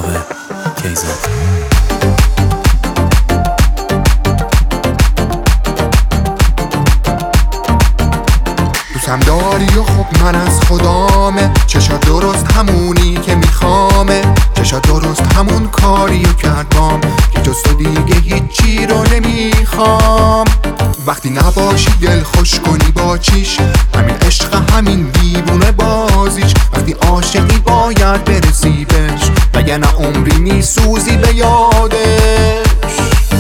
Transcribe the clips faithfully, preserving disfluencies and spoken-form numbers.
خوبه کیزاد. دوستم داری و خب من از خدامه، چشا درست همونی که میخوامه، چشا درست همون کاریو کردم که جز تو دیگه هیچی رو نمیخوام. وقتی نباشی دل خوش کنی با چیش، همین عشق همین دیوونه بازیش. وقتی عاشقی باید برسی بهش، وگرنه عمری میسوزی به یادش.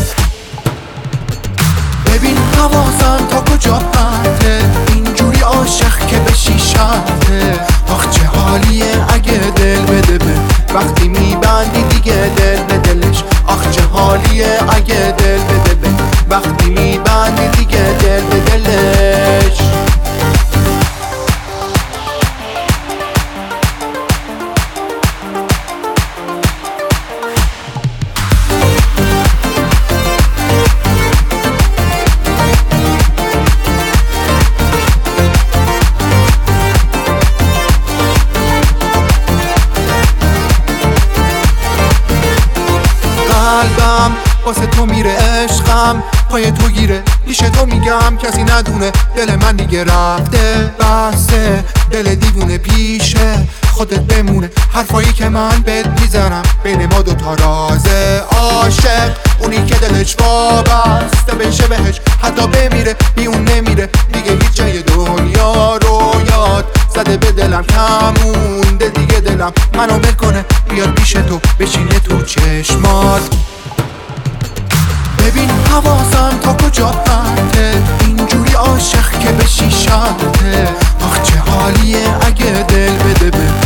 ببین حواسم تا کجا پرته، اینجوری عاشق که بشی شرطه. آخ چه حالیه اگه دل بده به وقتی میبندی دیگه دل به دلش. آخ چه حالیه اگه دل بده به وقتی میبندی دیگه دل به دلش. قلبم واسه تو میره، عشقم پای تو گیره، پیش تو میگم کسی ندونه دل من دیگه رفته بسته. دل دیوونه پیشه خودت بمونه، حرفایی که من بهت میزنم بین ما دوتا رازه. عاشق اونی که دلش وابسته بشه بهش، حتی بمیره بی اون نمیره دیگه هیچ جای دنیا رو. یاد زده به دلم کمونده دیگه دلم منو ول کنه، بیاد پیش تو بشینه تو چشمات. ببین حواسم تا کجا پرته، اینجوری عاشق که بشی شرطه. آخ چه حالیه اگه دل بده به